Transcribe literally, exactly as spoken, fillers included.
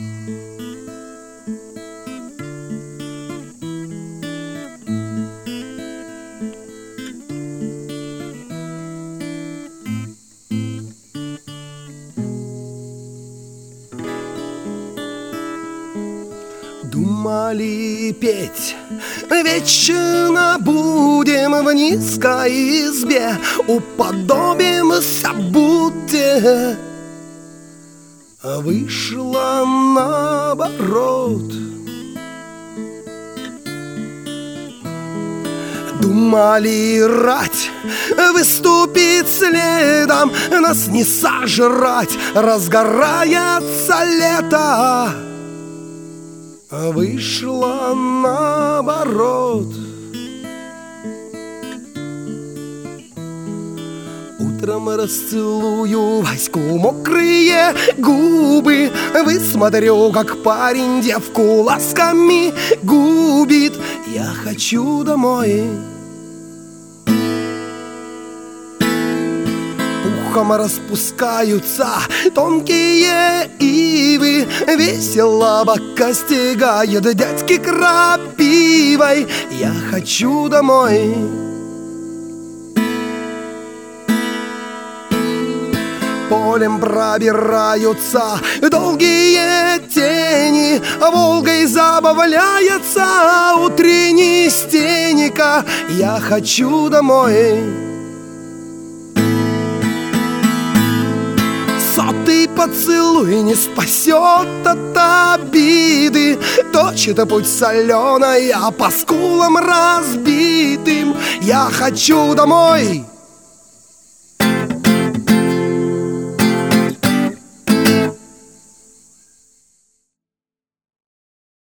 Думали петь вечно будем в низкой избе, уподобимся Будде. Вышло наоборот. Думали рать выступить следом, нас не сожрать, разгорается лето. Вышло наоборот. Утром расцелую Ваську мокрые губы, высмотрю, как парень девку ласками губит. Я хочу домой. Пухом распускаются тонкие ивы, весело бока стегают дядьки крапивой. Я хочу домой. Полем пробираются долгие тени, Волгой забавляется утренний стеника. Я хочу домой. Сотый поцелуй не спасет от обиды, точит путь соленой, а по скулам разбитым. Я хочу домой.